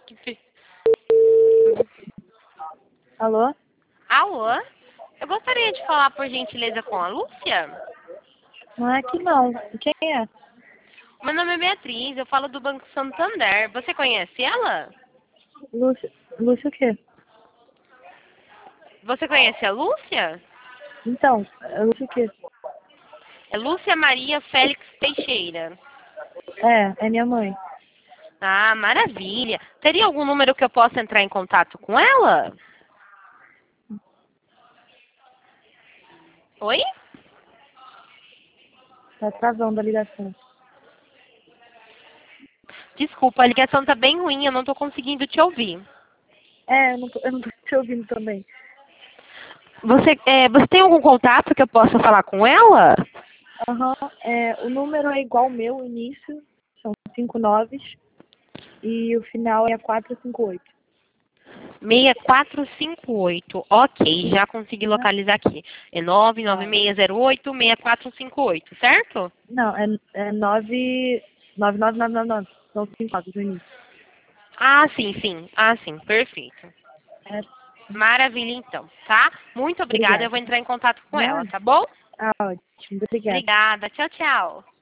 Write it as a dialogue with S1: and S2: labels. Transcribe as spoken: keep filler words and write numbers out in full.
S1: Que fe-
S2: Alô?
S1: Alô? Eu gostaria de falar, por gentileza, com a Lúcia.
S2: Não é aqui não. Quem é?
S1: Meu nome é Beatriz, eu falo do Banco Santander. Você conhece ela?
S2: Lúcia. Lúcia o quê?
S1: Você conhece a Lúcia?
S2: Então, é Lúcia o quê?
S1: É Lúcia Maria Félix Teixeira.
S2: É, é minha mãe.
S1: Ah, maravilha. Teria algum número que eu possa entrar em contato com ela? Oi?
S2: Tá travando a ligação.
S1: Desculpa, a ligação tá bem ruim, eu não tô conseguindo te ouvir.
S2: É, eu não tô, eu não tô te ouvindo também.
S1: Você, é, você tem algum contato que eu possa falar com ela?
S2: Aham, é, o número é igual ao meu, o início, são cinco noves, e o final é quatro cinco oito.
S1: seis quatro cinco oito. Ok, já consegui
S2: Né?
S1: localizar aqui. É nove nove
S2: Tá.
S1: seis zero oito, seis quatro cinco oito, certo?
S2: Não, é, é nove nove nove nove nove nove. São cinco noves no início.
S1: Ah, sim, sim. Ah, sim, perfeito.
S2: É,
S1: Maravilha, então, tá? Muito obrigada, eu
S2: obrigada.
S1: vou entrar em contato com ela,
S2: Né?
S1: tá bom?
S2: Ah, ótimo, obrigada.
S1: Obrigada, tchau, tchau.